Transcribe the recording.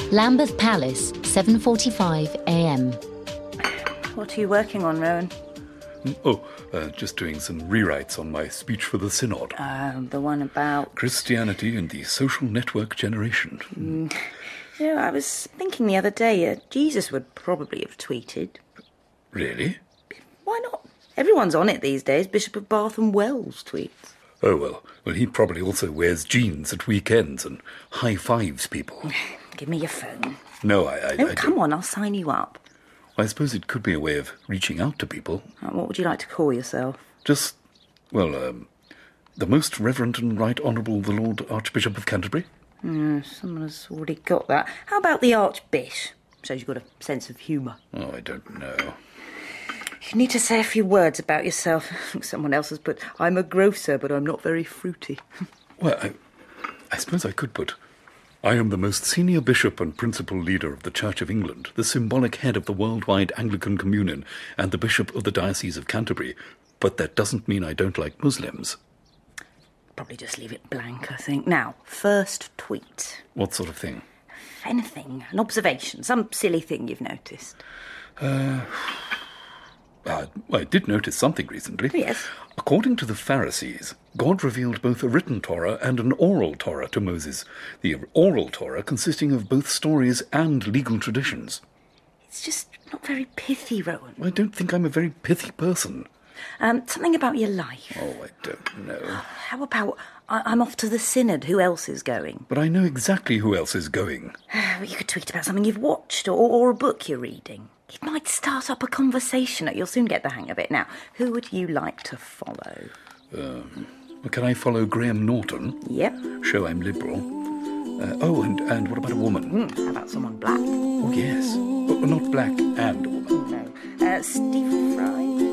Lambeth Palace, 7:45 a.m. What are you working on, Rowan? Just doing some rewrites on my speech for the Synod. The one about... Christianity and the social network generation. I was thinking the other day, Jesus would probably have tweeted. Really? Why not? Everyone's on it these days. Bishop of Bath and Wells tweets. Oh, well, he probably also wears jeans at weekends and high-fives people. Give me your phone. No, Come on, I'll sign you up. I suppose it could be a way of reaching out to people. What would you like to call yourself? Just, the Most Reverend and Right Honourable the Lord Archbishop of Canterbury. Someone has already got that. How about the Archbish? Shows you've got a sense of humour. Oh, I don't know. You need to say a few words about yourself. Someone else has put, I'm a grocer, but I'm not very fruity. Well, I suppose I could put, I am the most senior bishop and principal leader of the Church of England, the symbolic head of the worldwide Anglican Communion, and the Bishop of the Diocese of Canterbury. But that doesn't mean I don't like Muslims. Probably just leave it blank, I think. Now, first tweet. What sort of thing? Anything. An observation. Some silly thing you've noticed. I did notice something recently. Yes. According to the Pharisees, God revealed both a written Torah and an oral Torah to Moses, the oral Torah consisting of both stories and legal traditions. It's just not very pithy, Rowan. I don't think I'm a very pithy person. Something about your life. Oh, I don't know. How about, I'm off to the Synod, who else is going? But I know exactly who else is going. Well, you could tweet about something you've watched or a book you're reading. It might start up a conversation. You'll soon get the hang of it. Now, who would you like to follow? Can I follow Graham Norton? Yep. Show I'm liberal. And what about a woman? How about someone black? Oh, yes. Not black and a woman. No. Stephen Fry?